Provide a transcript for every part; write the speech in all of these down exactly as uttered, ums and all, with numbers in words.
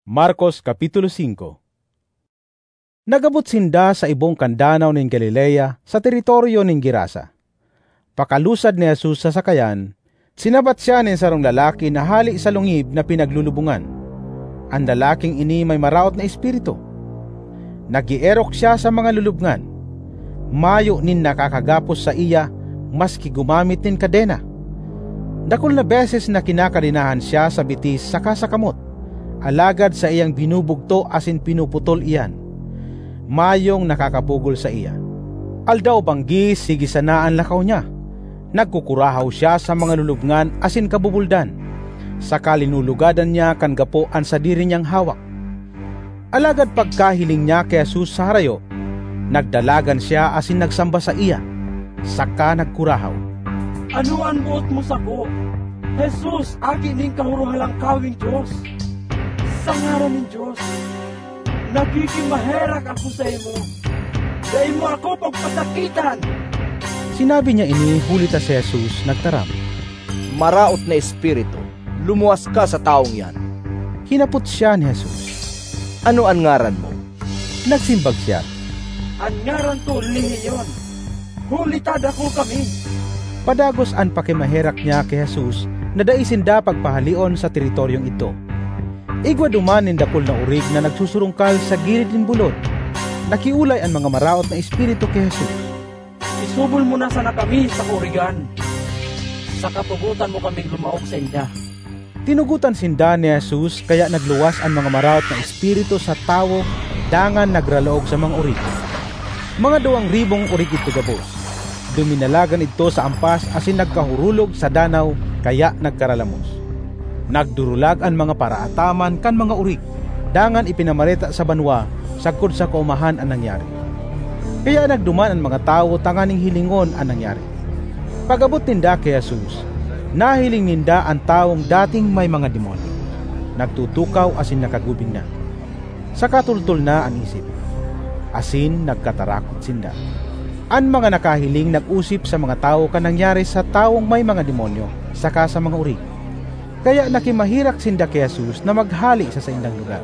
Marcos Kapitulo five. Nagabot sinda sa ibong kandanaw ng Galilea sa teritoryo ng Gerasa. Pakalusad ni Jesus sa sakayan, sinabat siya ng sarong lalaki na hali sa lungib na pinaglulubungan. Ang lalaking ini may maraot na espiritu. Nagierok siya sa mga lulubngan. Mayo nin nakakagapos sa iya maski gumamit nin kadena. Dakol na beses na kinakadinahan siya sa bitis saka sa kamot. Alagad sa iyang binubugto asin pinuputol iyan. Mayong nakakapugol sa iya. Aldaw banggi sige sanaan lakaw niya. Nagkukurahaw siya sa mga lulubngan asin kabubuldan. Sa kalinulugadan niya kan gapoan sa diri niyang hawak. Alagad pagkahiling niya kay Jesus sa harayo, nagdalagan siya asin nagsamba sa iya. Saka nagkurahaw. Ano ang buot mo sako? Jesus, akin ning kahuruhalang kawing Diyos. Sa ngaran ng Diyos, nagiging maherak ako sa imo. Dahil mo ako pagpasakitan. Sinabi niya ini hulita si Jesus nagtaram. Maraot na espiritu, lumuwas ka sa taong yan. Hinapot siya ni Jesus. Ano ang ngaran mo? Nagsimbag siya. Ang ngaran to Lehiyon. Hulitad ako kami. Padagos an pakimaherak niya kay Jesus na daisinda pagpahalion sa teritoryong ito. Igwa duman ng dakol na urig na nagsusurungkal sa gilid ng bulod. Nakiulay ang mga maraot na espiritu kay Jesus. Isubol mo na sana kami sa kurigan. Sa katugutan mo kaming lumaog sa inda. Tinugutan sinda ni Jesus kaya nagluwas ang mga maraot na espiritu sa tawo dangan nagralaog sa mga urig. Mga duwang ribong urig ito gabos. Duminalagan ito sa ampas asin nagkahurulog sa danaw kaya nagkaralamos. Nagdurulag ang mga paraataman kan mga urig. Dangan ipinamareta sa banwa sagkod sa kaumahan ang nangyari. Kaya nagduman ang mga tao tanganing hilingon ang nangyari. Pag-abot ninda kay Jesus, nahiling ninda ang taong dating may mga demonyo. Nagtutukaw asin nakagubing na. Sa katultul na ang isip. Asin nagkatarakot sinda. Ang mga nakahiling nag-usip sa mga tao kan nangyari sa taong may mga demonyo saka sa mga urig. Kaya nakimahirak sinda kay Jesus na maghali sa saindang lugar.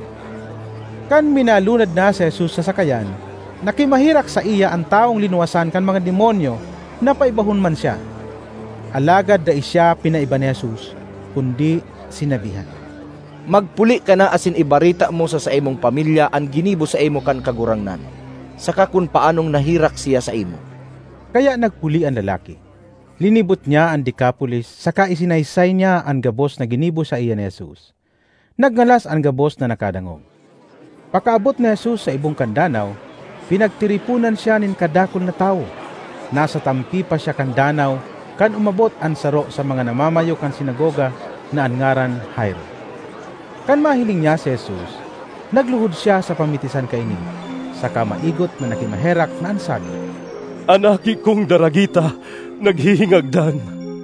Kan minalunad na si Jesus sa sakayan, nakimahirak sa iya ang taong linuwasan kan mga demonyo na paibahon man siya. Alagad da siya pinaiba ni Jesus, kundi sinabihan. Magpuli ka na asin ibarita mo sa sa imong pamilya ang ginibo sa imo kan kagurangnan. Saka kung paanong nahirak siya sa imo. Kaya nagpuli ang lalaki. Linibot niya ang Decapolis, saka isinaysay niya ang gabos na ginibo sa iya ni Jesus. Nagngalas ang gabos na nakadangog. Pakaabot ni Jesus sa ibong kandanaw, pinagtiripunan siya nin kadakol na tao. Nasa tampi pa siya kandanaw, kan umabot ang saro sa mga namamayo kan sinagoga na angaran Jairo. Kan mahiling niya si Jesus, nagluhod siya sa pamitisan kaini. Saka maigot na nakimaherak na ansabi. Anaki kong daragita, naghihingagdan.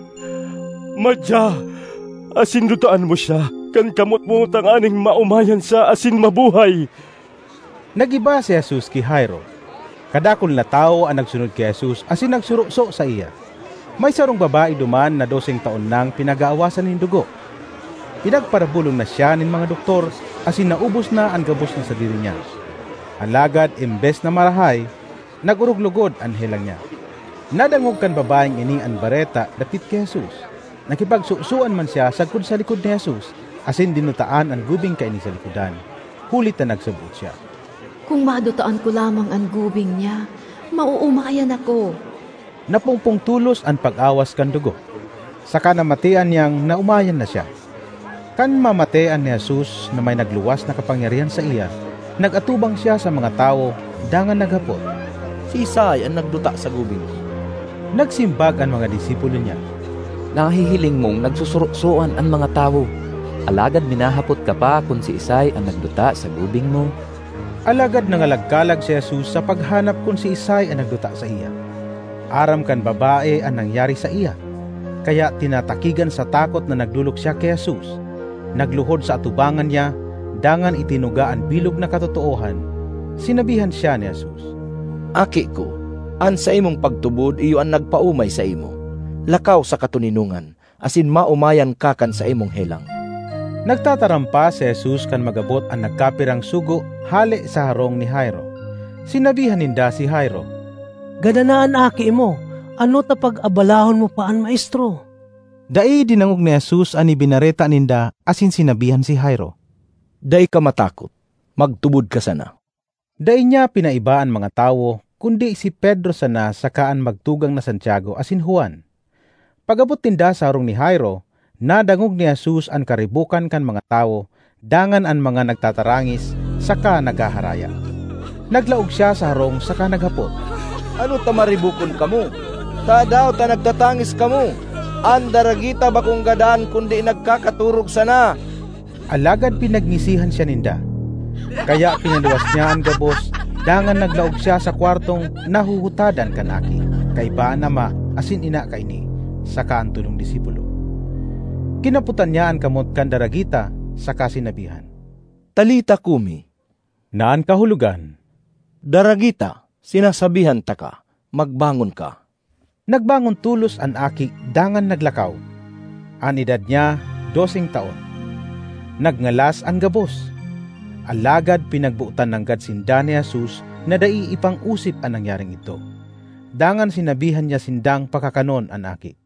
Madya, asin dutaan mo siya, kan kamot mo tanganing maumayan sa asin mabuhay. Nagiba si Jesus kay Jairo. Kadakol na tao ang nagsunod kay Jesus asin nagsurukso sa iya. May sarong babae duman na doseng taon nang pinag-aawasan ng dugo. Pinagparabulong na siya ng mga doktor asin naubos na ang gabos na sa diri niya. Alagad, imbes na marahay, nag-uruglugod ang helang niya. Nadangog kan babaeng ini ang bareta dapit kay Jesus. Nakipagsusuan man siya sagkod sa likod ni Jesus, asin dinutaan ang gubing kaini sa likodan. Hulit na nagsabot siya. Kung madutaan ko lamang ang gubing niya, mauumayan ako. Napungpong tulos ang pag-awas kan dugo. Saka namatian niyang naumayan na siya. Kan mamatian ni Jesus na may nagluwas na kapangyarihan sa iya, nagatubang siya sa mga tao, dangan naghapot. Si Isay ang nagduta sa gubing. Nagsimbag ang mga disipulo niya. Nahihiling mong nagsusuruksuan ang mga tao. Alagad minahapot ka pa kung si Isay ang nagduta sa gubing mo. Alagad nangalagkalag si Jesus sa paghanap kung si Isay ang nagduta sa iya. Aram kan babae ang nangyari sa iya. Kaya tinatakigan sa takot na nagdulok siya kay Jesus. Nagluhod sa atubangan niya, dangan itinuga ang bilog na katotoohan. Sinabihan siya ni Jesus. Aki ko, an sa imong pagtubod iyo ang nagpaumay sa imo. Lakaw sa katuninungan, asin maumayan kakan sa imong helang. Nagtatarampa si Jesus kan magabot ang nagkapirang sugo hali sa harong ni Jairo. Sinabihan ninda si Jairo, "Gadanaan aki mo, ano tapag abalahon mo paan maestro?" Dai dinangog ni Jesus ani binareta ninda asin sinabihan si Jairo, Day ka matakot, magtubod ka sana. Dai niya pinaibaan mga tawo, kundi si Pedro sana sakaan magtugang na Santiago asin Juan. Pagabot tinda sa harong ni Jairo, nadangog ni Jesus ang karibukan kan mga tawo, dangan ang mga nagtatarangis, saka nagaharaya. Naglaog siya sa harong saka naghapot, Ano ta maribukon kamo? Ta daw ta nagtatangis kamo? Ang daragita ba kung gadaan kundi nagkakaturog sana? Alagad pinagngisihan siya ninda. Kaya pinaluwas niya ang gabos, dangan naglaog siya sa kwartong nahuhutadan kanaki, kay baan ama asin ina kay ni, saka ang tulong disipulo. Kinaputan niya ang kamot kan daragita, saka sinabihan, Talita kumi, Naan kahulugan. Daragita, sinasabihan ta ka, magbangon ka. Nagbangon tulos ang aki, dangan naglakaw. Ang edad niya, dosing taon. Nagngalas ang gabos. Alagad pinagbuutan ng gadsinda ni Jesus na dai ipang usip ang nangyaring ito. Dangan sinabihan niya sindang pakakanon ang aki.